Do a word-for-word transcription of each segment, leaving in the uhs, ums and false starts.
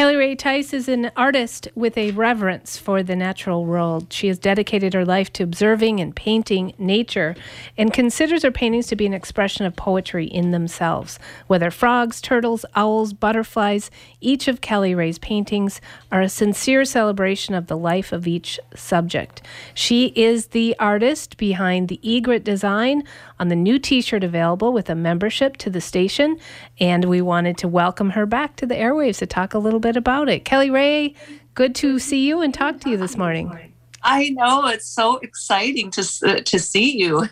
Kelly Rae Tice is an artist with a reverence for the natural world. She has dedicated her life to observing and painting nature and considers her paintings to be an expression of poetry in themselves. Whether frogs, turtles, owls, butterflies, each of Kelly Rae's paintings are a sincere celebration of the life of each subject. She is the artist behind the egret design on the new t-shirt available with a membership to the station, and we wanted to welcome her back to the airwaves to talk a little bit about it. Kelly Rae, good to see you and talk to you this morning. I know, it's so exciting to uh, to see you.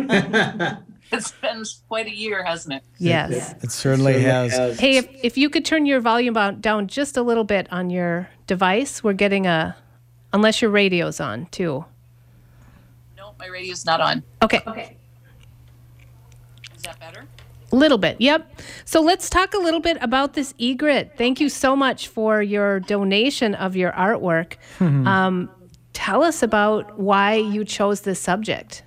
It's been quite a year, hasn't it? Yes. It, it certainly has. Hey, if, if you could turn your volume down just a little bit on your device, we're getting a, unless your radio's on too. No, my radio's not on. Okay. Okay. Is that better? A little bit, yep. So let's talk a little bit about this egret. Thank you so much for your donation of your artwork. Mm-hmm. Um, tell us about why you chose this subject.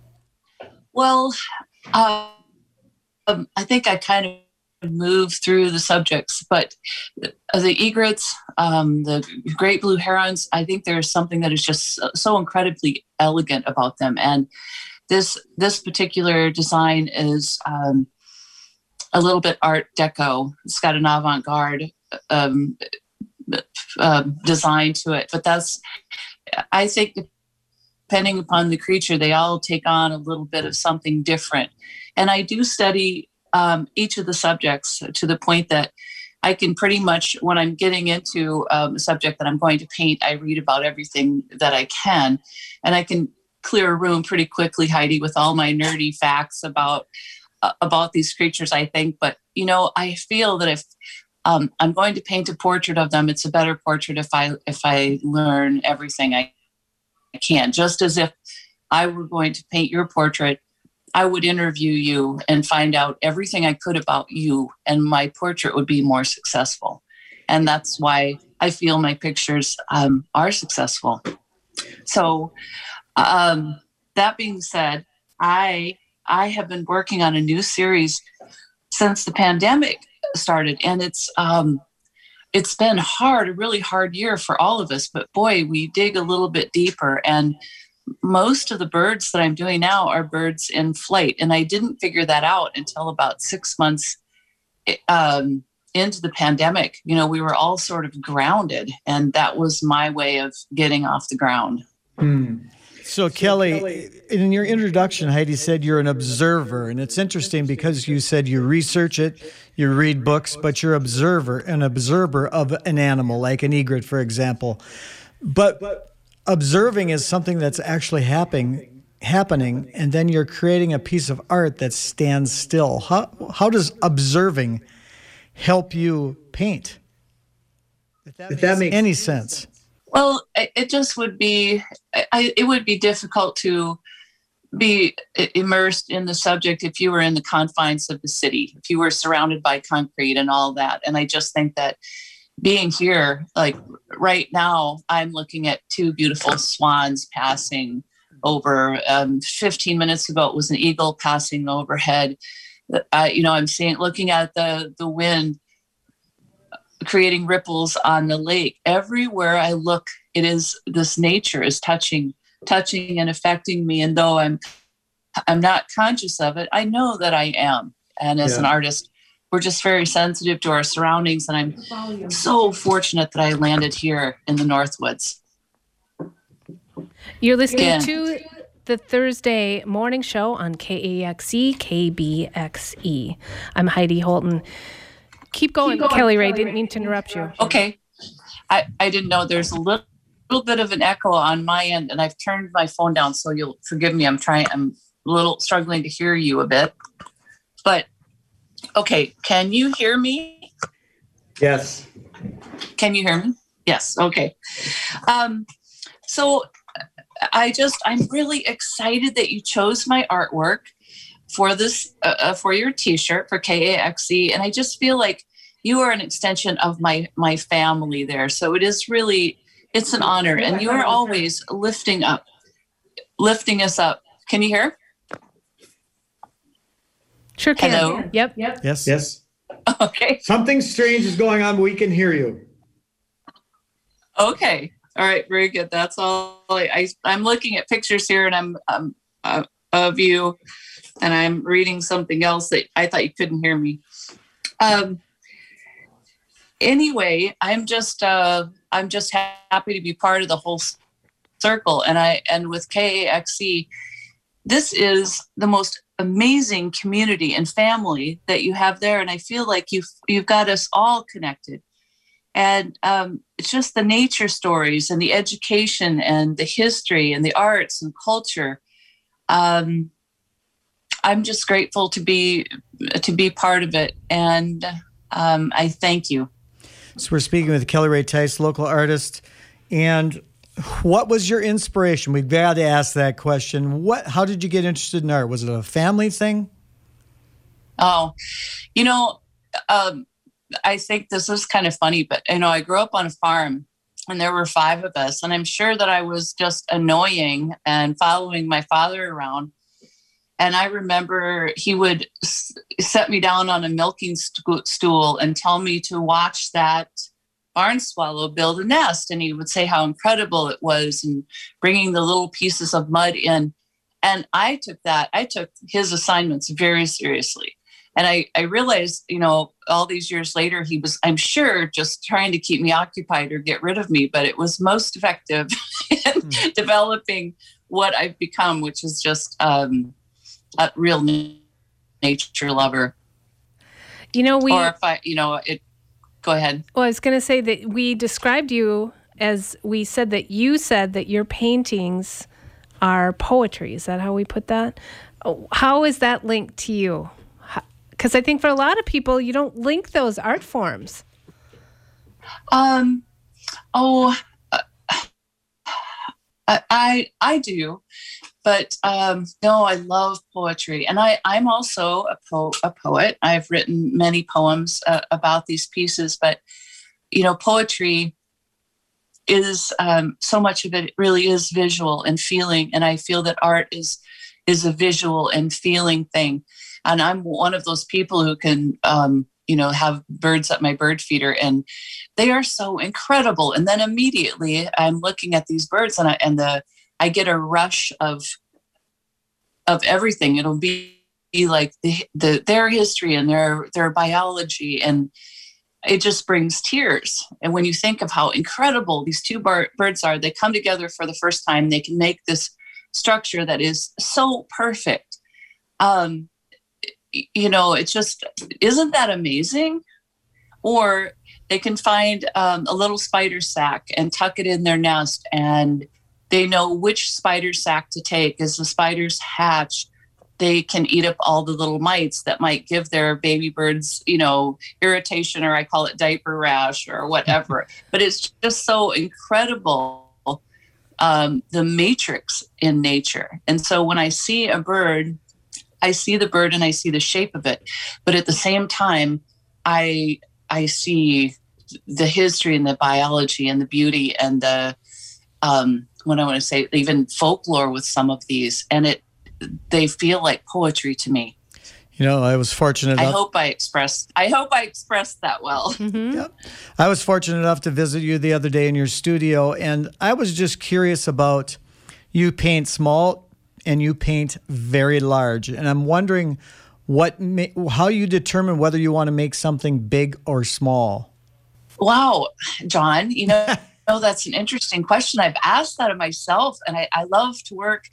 Well, uh, um, I think I kind of moved through the subjects, but the, the egrets, um, the great blue herons, I think there's something that is just so, so incredibly elegant about them. And this this particular design is um, a little bit Art Deco. It's got an avant-garde um, uh, design to it. But that's, I think, depending upon the creature, they all take on a little bit of something different. And I do study um, each of the subjects to the point that I can pretty much, when I'm getting into um, a subject that I'm going to paint, I read about everything that I can. And I can clear a room pretty quickly, Heidi, with all my nerdy facts about uh, about these creatures, I think. But, you know, I feel that if um, I'm going to paint a portrait of them, it's a better portrait if I if I learn everything I can. Just as if I were going to paint your portrait, I would interview you and find out everything I could about you, and my portrait would be more successful. And that's why I feel my pictures um, are successful. So um, that being said, I I have been working on a new series since the pandemic started, and it's um, it's been hard, a really hard year for all of us. But boy, we dig a little bit deeper, and most of the birds that I'm doing now are birds in flight, and I didn't figure that out until about six months um, into the pandemic. You know, we were all sort of grounded, and that was my way of getting off the ground. Hmm. So, so Kelly, Kelly, in your introduction, Heidi said you're an observer, and it's interesting because you said you research it, you read books, but you're observer, an observer of an animal, like an egret, for example. But, but observing is something that's actually happening, happening, and then you're creating a piece of art that stands still. How how does observing help you paint? If that, if that makes any sense. Well, it just would be, I, it would be difficult to be immersed in the subject if you were in the confines of the city, if you were surrounded by concrete and all that. And I just think that being here, like right now, I'm looking at two beautiful swans passing over. Um, fifteen minutes ago, it was an eagle passing overhead. Uh, you know, I'm seeing, looking at the, the wind, creating ripples on the lake. Everywhere I look, it is, this nature is touching, touching and affecting me. And though I'm, I'm not conscious of it, I know that I am. And as yeah. an artist, we're just very sensitive to our surroundings. And I'm so fortunate that I landed here in the Northwoods. You're listening yeah. to the Thursday morning show on K A X E, K B X E. I'm Heidi Holton. Keep going, Keep going Kelly Rae. Didn't mean to interrupt you. Okay. I, I didn't know there's a little, little bit of an echo on my end, and I've turned my phone down, so you'll forgive me. I'm trying, I'm a little struggling to hear you a bit. But, okay, can you hear me? Yes. Can you hear me? Yes, okay. Um, so I just, I'm really excited that you chose my artwork for this, uh, for your t-shirt for K A X E. And I just feel like you are an extension of my, my family there. So it is really, it's an honor. And you are always lifting up, lifting us up. Can you hear? Sure can. Hello? Yep. Yep. Yes. Yes. Okay. Something strange is going on, but we can hear you. Okay. All right. Very good. That's all. I, I I'm looking at pictures here, and I'm um uh, of you, and I'm reading something else that I thought you couldn't hear me. Um. Anyway, I'm just uh I'm just ha- happy to be part of the whole s- circle, and I and with K A X C, this is the most amazing community and family that you have there, and I feel like you've you've got us all connected. And um, it's just the nature stories and the education and the history and the arts and culture. Um, I'm just grateful to be to be part of it, and um, I thank you. So we're speaking with Kelly Rae Tice, local artist. And what was your inspiration? We've got to ask that question. What? How did you get interested in art? Was it a family thing? Oh, you know, um, I think this is kind of funny, but you know, I grew up on a farm and there were five of us, and I'm sure that I was just annoying and following my father around. And I remember he would s- set me down on a milking st- stool and tell me to watch that barn swallow build a nest. And he would say how incredible it was and bringing the little pieces of mud in. And I took that, I took his assignments very seriously. And I, I realized, you know, all these years later, he was, I'm sure, just trying to keep me occupied or get rid of me, but it was most effective in mm. developing what I've become, which is just um, a real nature lover. You know, we, or if I, you know, it, go ahead. Well, I was going to say that we described you as we said that you said that your paintings are poetry. Is that how we put that? How is that linked to you? Because I think for a lot of people, you don't link those art forms. Um, oh, uh, I I do, but um, no, I love poetry, and I I'm also a po- a poet. I've written many poems uh, about these pieces, but you know, poetry is um, so much of it really is visual and feeling, and I feel that art is is a visual and feeling thing. And I'm one of those people who can, um, you know, have birds at my bird feeder, and they are so incredible. And then immediately I'm looking at these birds, and I and the I get a rush of of everything. It'll be, be like the, the their history and their their biology, and it just brings tears. And when you think of how incredible these two bar- birds are, they come together for the first time. They can make this structure that is so perfect. Um, you know, it's just, isn't that amazing? Or they can find um, a little spider sack and tuck it in their nest, and they know which spider sack to take. As the spiders hatch, they can eat up all the little mites that might give their baby birds, you know, irritation, or I call it diaper rash or whatever. But it's just so incredible, um, the matrix in nature. And so when I see a bird, I see the bird and I see the shape of it, but at the same time, I I see the history and the biology and the beauty and the um, what I want to say, even folklore with some of these, and it they feel like poetry to me. You know, I was fortunate enough. I hope I expressed. I hope I expressed that well. Mm-hmm. Yep. I was fortunate enough to visit you the other day in your studio, and I was just curious about you paint small and you paint very large. And I'm wondering what, ma- how you determine whether you want to make something big or small. Wow, John, you know, oh, that's an interesting question. I've asked that of myself, and I, I love to work.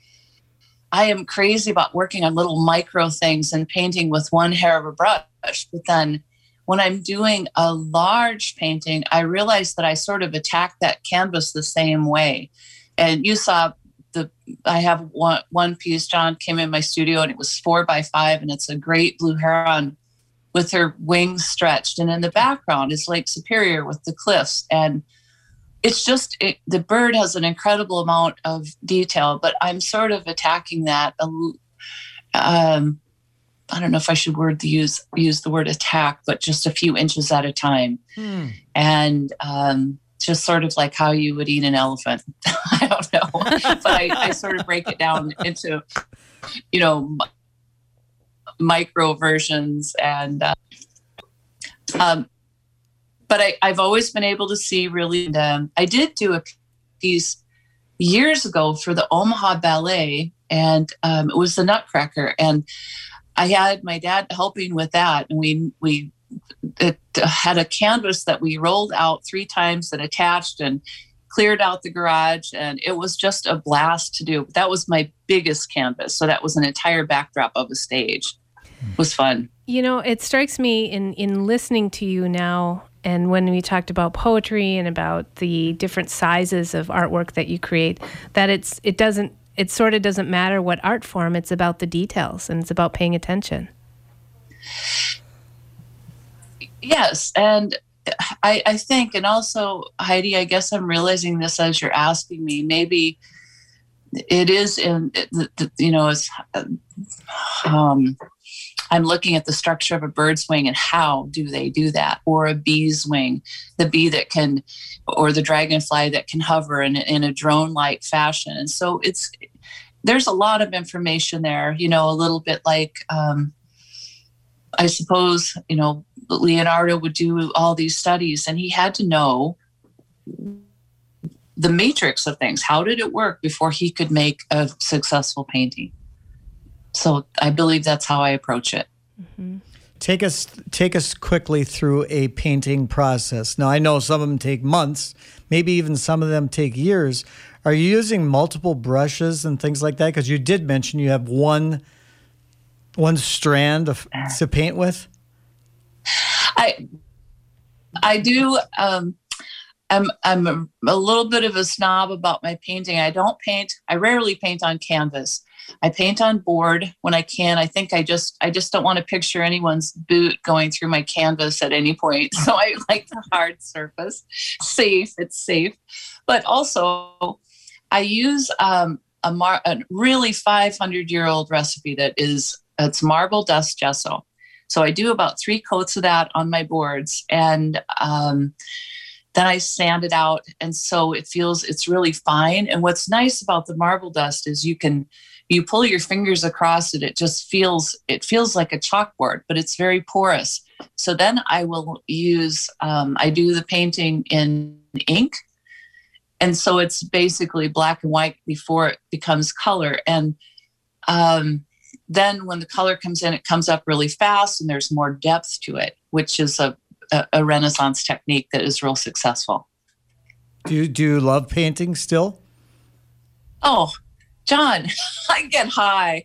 I am crazy about working on little micro things and painting with one hair of a brush. But then when I'm doing a large painting, I realize that I sort of attack that canvas the same way. And you saw the, I have one, one piece, John came in my studio, and it was four by five, and it's a great blue heron with her wings stretched. And in the background is Lake Superior with the cliffs. And it's just, it, the bird has an incredible amount of detail, but I'm sort of attacking that. Um, I don't know if I should word the use, use the word attack, but just a few inches at a time. Hmm. And, um, just sort of like how you would eat an elephant. I don't know, but I, I sort of break it down into, you know, m- micro versions. And uh, um, but I, I've always been able to see really. And, um, I did do a piece years ago for the Omaha Ballet, and um, it was the Nutcracker, and I had my dad helping with that, and we we it had a canvas that we rolled out three times and attached and cleared out the garage, and it was just a blast to do. That was my biggest canvas, so that was an entire backdrop of a stage. It was fun. You know, it strikes me in in listening to you now, and when we talked about poetry and about the different sizes of artwork that you create, that it's it doesn't it sort of doesn't matter what art form, it's about the details and it's about paying attention. Yes, and I, I think, and also, Heidi, I guess I'm realizing this as you're asking me, maybe it is in, the, the, you know, it's, um, I'm looking at the structure of a bird's wing and how do they do that? Or a bee's wing, the bee that can, or the dragonfly that can hover in, in a drone-like fashion. And so it's, there's a lot of information there, you know, a little bit like, um, I suppose, you know, Leonardo would do all these studies and he had to know the matrix of things. How did it work before he could make a successful painting? So I believe that's how I approach it. Mm-hmm. Take us, take us quickly through a painting process. Now, I know some of them take months, maybe even some of them take years. Are you using multiple brushes and things like that? Because you did mention you have one one strand of, to paint with. I I do. Um, I'm I'm a, a little bit of a snob about my painting. I don't paint. I rarely paint on canvas. I paint on board when I can. I think I just I just don't want to picture anyone's boot going through my canvas at any point. So I like the hard surface, safe. It's safe, but also I use um, a, mar- a really five hundred year old recipe that is it's marble dust gesso. So I do about three coats of that on my boards, and um, then I sand it out, and so it feels it's really fine. And what's nice about the marble dust is you can you pull your fingers across it, it just feels it feels like a chalkboard, but it's very porous. So then I will use um, I do the painting in ink, and so it's basically black and white before it becomes color. And um, then when the color comes in, it comes up really fast and there's more depth to it, which is a, a, a Renaissance technique that is real successful. Do you, do you love painting still? Oh, John, I get high.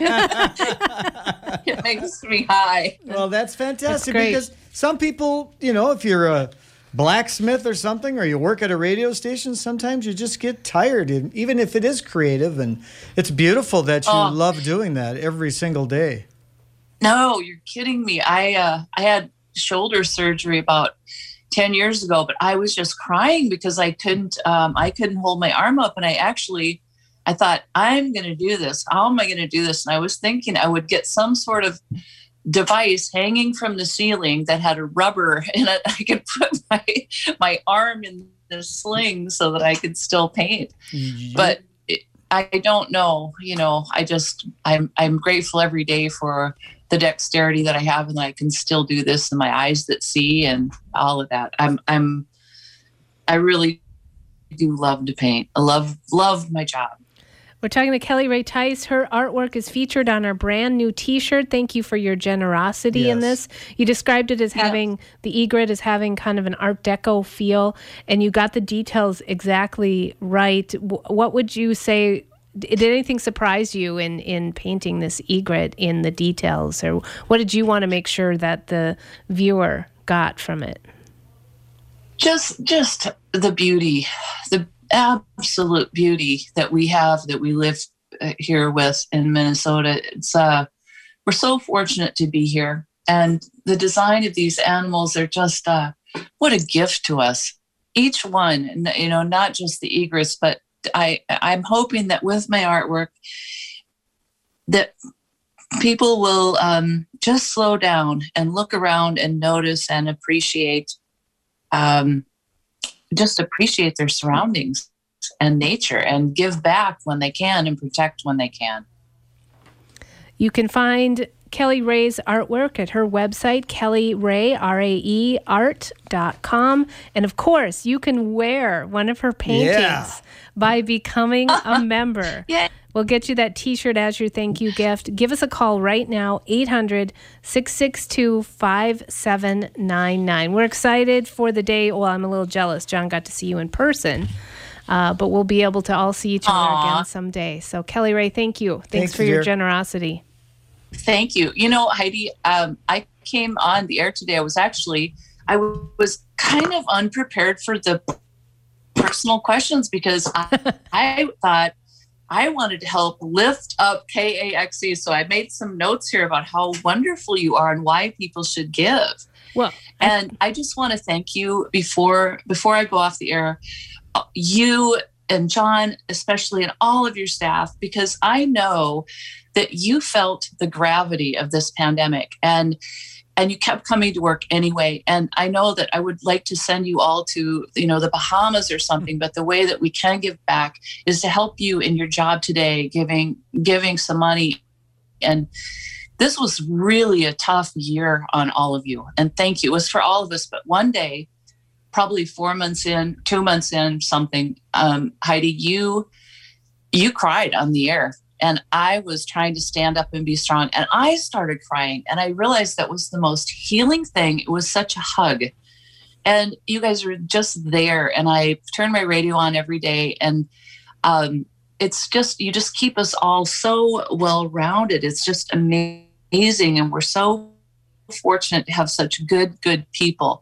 It makes me high. Well, that's fantastic that's because some people, you know, if you're a blacksmith or something, or you work at a radio station, sometimes you just get tired, even if it is creative. And it's beautiful that you oh. love doing that every single day. No, you're kidding me. I uh, I had shoulder surgery about ten years ago, but I was just crying because I couldn't um, I couldn't hold my arm up, and I actually I thought, I'm going to do this. How am I going to do this? And I was thinking I would get some sort of device hanging from the ceiling that had a rubber in it. I could put my my arm in the sling so that I could still paint. Mm-hmm. But it, I don't know. You know, I just I'm I'm grateful every day for the dexterity that I have, and that I can still do this, and my eyes that see, and all of that. I'm I'm I really do love to paint. I love love my job. We're talking to Kelly Rae Theis. Her artwork is featured on our brand new T-shirt. Thank you for your generosity yes. in this. You described it as yeah. having, the egret as having kind of an Art Deco feel, and you got the details exactly right. What would you say, did anything surprise you in, in painting this egret in the details? Or what did you want to make sure that the viewer got from it? Just, just the beauty, the absolute beauty that we have, that we live here with in Minnesota. It's uh, we're so fortunate to be here, and the design of these animals are just uh, what a gift to us. Each one, you know, not just the egrets, but I I'm hoping that with my artwork that people will um, just slow down and look around and notice and appreciate. Um, just appreciate their surroundings and nature, and give back when they can and protect when they can. You can find Kelly Rae's artwork at her website, Kelly Rae, R A E, art dot com. And of course, you can wear one of her paintings Yeah. by becoming a member. Yeah. We'll get you that T-shirt as your thank you gift. Give us a call right now, eight hundred, six six two, five seven nine nine. We're excited for the day. Well, I'm a little jealous. John got to see you in person. Uh, but we'll be able to all see each other Aww. again someday. So, Kelly Rae, thank you. Thanks, Thanks, for your dear. generosity. Thank you. You know, Heidi, um, I came on the air today. I was actually, I w- was kind of unprepared for the personal questions because I, I thought I wanted to help lift up K A X E. So I made some notes here about how wonderful you are and why people should give. Well, And I just want to thank you before before I go off the air, uh, you and John, especially, and all of your staff, because I know that you felt the gravity of this pandemic and and you kept coming to work anyway. And I know that I would like to send you all to, you know, the Bahamas or something, but the way that we can give back is to help you in your job today, giving giving some money. And this was really a tough year on all of you. And thank you. It was for all of us. But one day, probably four months in, two months in, something, um, Heidi, you you cried on the air. And I was trying to stand up and be strong. And I started crying. And I realized that was the most healing thing. It was such a hug. And you guys were just there. And I turn my radio on every day. And um, it's just, you just keep us all so well-rounded. It's just amazing. And we're so fortunate to have such good, good people.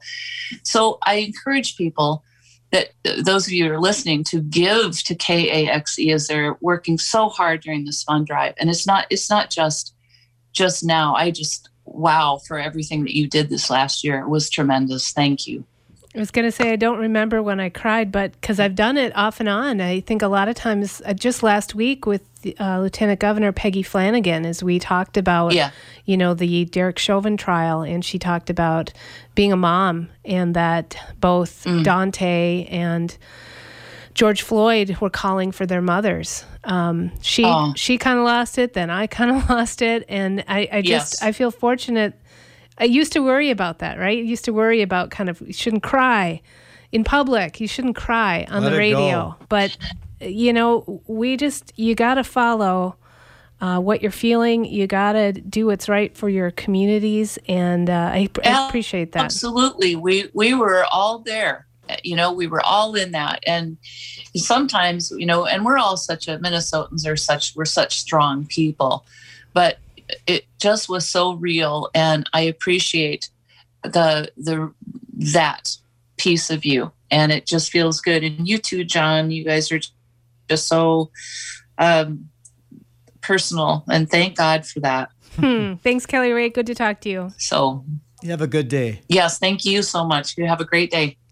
So I encourage people that those of you who are listening to give to K A X E as they're working so hard during this fund drive. And it's not, it's not just, just now. I just, wow, for everything that you did this last year. It was tremendous. Thank you. I was going to say I don't remember when I cried, but because I've done it off and on. I think a lot of times, uh, just last week with uh, Lieutenant Governor Peggy Flanagan, as we talked about, Yeah. you know, the Derek Chauvin trial, and she talked about being a mom and that both Mm. Dante and George Floyd were calling for their mothers. Um, she Oh. she kind of lost it, then I kind of lost it, and I, I just Yes. I feel fortunate. I used to worry about that, right? I used to worry about kind of, you shouldn't cry in public. You shouldn't cry on Let the it radio. go. But, you know, we just, you got to follow uh, what you're feeling. You got to do what's right for your communities. And uh, I, I appreciate that. Absolutely. We, we were all there. You know, we were all in that. And sometimes, you know, and we're all such a, Minnesotans are such, we're such strong people. But it just was so real, and I appreciate the the that piece of you, and it just feels good. And you too, John, you guys are just so um, personal, and thank God for that. Hmm. Thanks, Kelly Rae. Good to talk to you. So, You have a good day. yes, thank you so much. You have a great day.